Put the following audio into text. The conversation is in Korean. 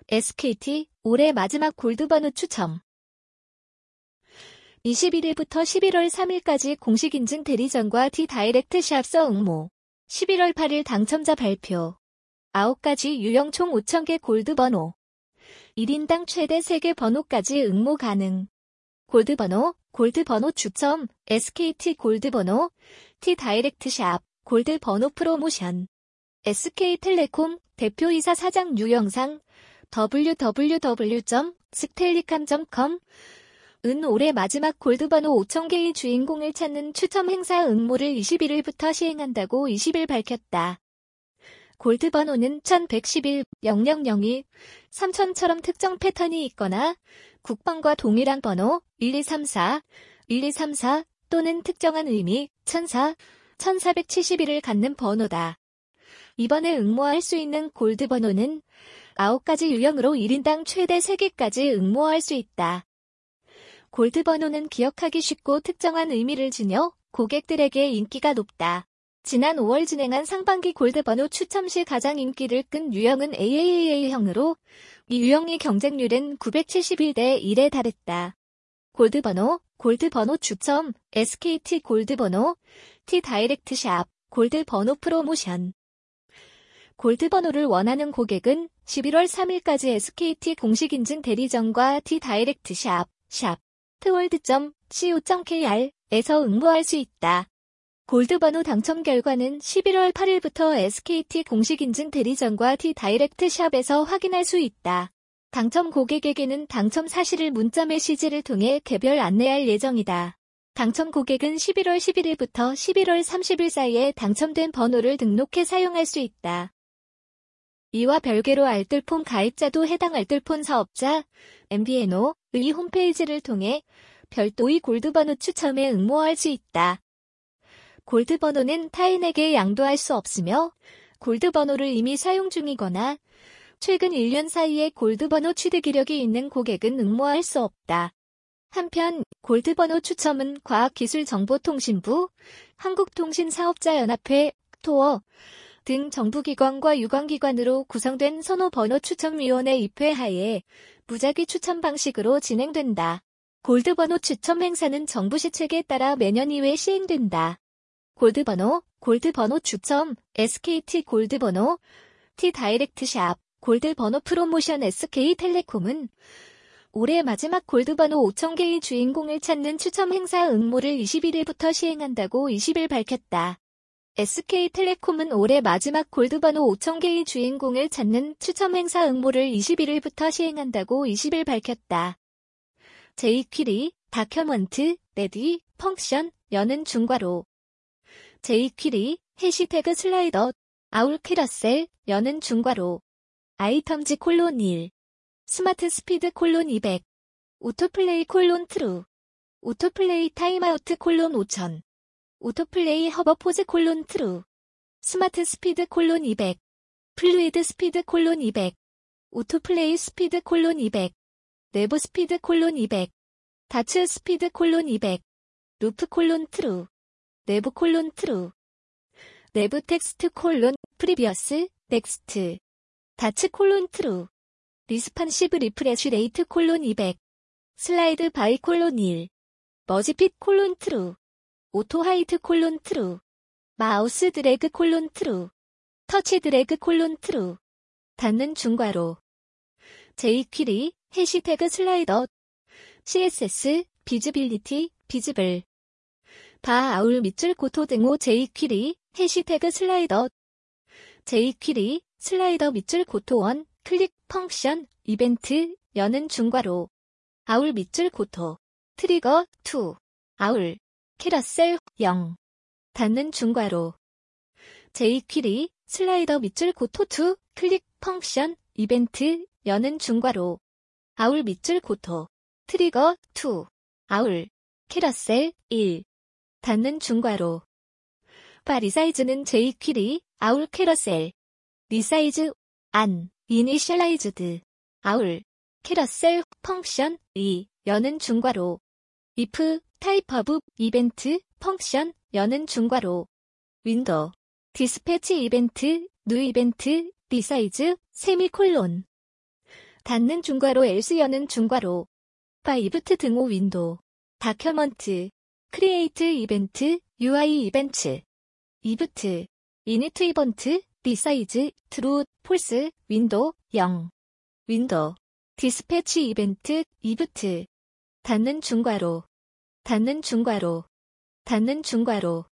SKT 올해 마지막 골드번호 추첨. 21일부터 11월 3일까지 공식 인증 대리점과 T-다이렉트 샵서 응모. 11월 8일 당첨자 발표. 9가지 유형 총 5,000개 골드번호. 1인당 최대 3개 번호까지 응모 가능. 골드번호 추첨, SKT 골드번호, T-다이렉트 샵, 골드번호 프로모션. SK텔레콤 대표이사 사장 유영상, www.stellicam.com 은 올해 마지막 골드번호 5,000개의 주인공을 찾는 추첨 행사 응모를 21일부터 시행한다고 20일 밝혔다. 골드번호는 1111, 0002, 3000처럼 특정 패턴이 있거나 국번과 동일한 번호 1234, 1234 또는 특정한 의미 1004, 1471을 갖는 번호다. 이번에 응모할 수 있는 골드번호는 9가지 유형으로 1인당 최대 3개까지 응모할 수 있다. 골드번호는 기억하기 쉽고 특정한 의미를 지녀 고객들에게 인기가 높다. 지난 5월 진행한 상반기 골드번호 추첨 시 가장 인기를 끈 유형은 AAA형으로 이 유형의 경쟁률은 971대 1에 달했다. 골드번호 추첨, SKT 골드번호, T-다이렉트 샵, 골드번호 프로모션. 골드번호를 원하는 고객은 11월 3일까지 SKT 공식 인증 대리점과 T-다이렉트 샵, tworld.co.kr에서 응모할 수 있다. 골드번호 당첨 결과는 11월 8일부터 SKT 공식 인증 대리점과 T-다이렉트 샵에서 확인할 수 있다. 당첨 고객에게는 당첨 사실을 문자 메시지를 통해 개별 안내할 예정이다. 당첨 고객은 11월 11일부터 11월 30일 사이에 당첨된 번호를 등록해 사용할 수 있다. 이와 별개로 알뜰폰 가입자도 해당 알뜰폰 사업자, MVNO의 홈페이지를 통해 별도의 골드번호 추첨에 응모할 수 있다. 골드번호는 타인에게 양도할 수 없으며 골드번호를 이미 사용 중이거나 최근 1년 사이에 골드번호 취득 이력이 있는 고객은 응모할 수 없다. 한편 골드번호 추첨은 과학기술정보통신부, 한국통신사업자연합회, 토어 등 정부기관과 유관기관으로 구성된 선호번호 추첨위원회 입회하에 무작위 추첨 방식으로 진행된다. 골드번호 추첨 행사는 정부 시책에 따라 매년 2회 시행된다. 골드번호 추첨, SKT 골드번호, T-다이렉트 샵, 골드번호 프로모션. SK텔레콤은 올해 마지막 골드번호 5,000개의 주인공을 찾는 추첨 행사 응모를 21일부터 시행한다고 20일 밝혔다. SK텔레콤은 올해 마지막 골드번호 5,000개의 주인공을 찾는 추첨 행사 응모를 21일부터 시행한다고 20일 밝혔다. jQuery, 다큐먼트, 레디, 펑션, 여는 중괄호. jQuery, 해시태그 슬라이더, 아울 캐러셀, 여는 중괄호. 아이템즈 :1, 스마트 스피드 :200, 오토플레이 :true, 오토플레이 타임아우트 :5000, 오토플레이 허버포즈 :true, 스마트 스피드 :200, 플루이드 스피드 :200, 오토플레이 스피드 :200, 내부 스피드 :200, 다츠 스피드 :200, 루프 :true, 내부 :true, 내부 텍스트 프리비어스, 넥스트, 다츠 :true, 리스판시브 리프레쉬 레이트 :200, 슬라이드 바이 :1, 머지핏 :true, 오토 하이트 :true, 마우스 드래그 :true, 터치 드래그 :true, 닫는 중괄호. jQuery, 해시태그 슬라이더, CSS, 비즈빌리티, 비즈블. 바 아울 밑줄 고토 등호 jQuery, 해시태그 슬라이더, jQuery, 슬라이더 밑줄 고토 1, 클릭 펑션, 이벤트, 여는 중괄호. 아울 밑줄 고토, 트리거, 2, 아울, 캐러셀, 0, 닫는 중괄호. jQuery, 슬라이더 밑줄 고토 2, 클릭 펑션, 이벤트, 여는 중괄호. 아울 밑줄 고토, 트리거, 2, 아울, 캐러셀, 1, 닫는 중괄호. 바 리사이즈는 jQuery, 아울 캐러셀, 리사이즈, 안, 이니셜라이즈드, 아울, 캐러셀, 펑션, 2, 여는 중괄호. if, 타입 오브, 이벤트, 펑션, 여는 중괄호. 윈도우, 디스패치 이벤트, 뉴 이벤트, 리사이즈, 세미콜론. 닫는 중괄호 else 여는 중괄호. 파이브트 등호 윈도. 다큐먼트. 크리에이트 이벤트, UI 이벤트. 이브트. 이니트 이번트, 비사이즈, 트루, 폴스, 윈도, 0. 윈도. 디스패치 이벤트, 이브트. 닫는 중괄호. 닫는 중괄호. 닫는 중괄호.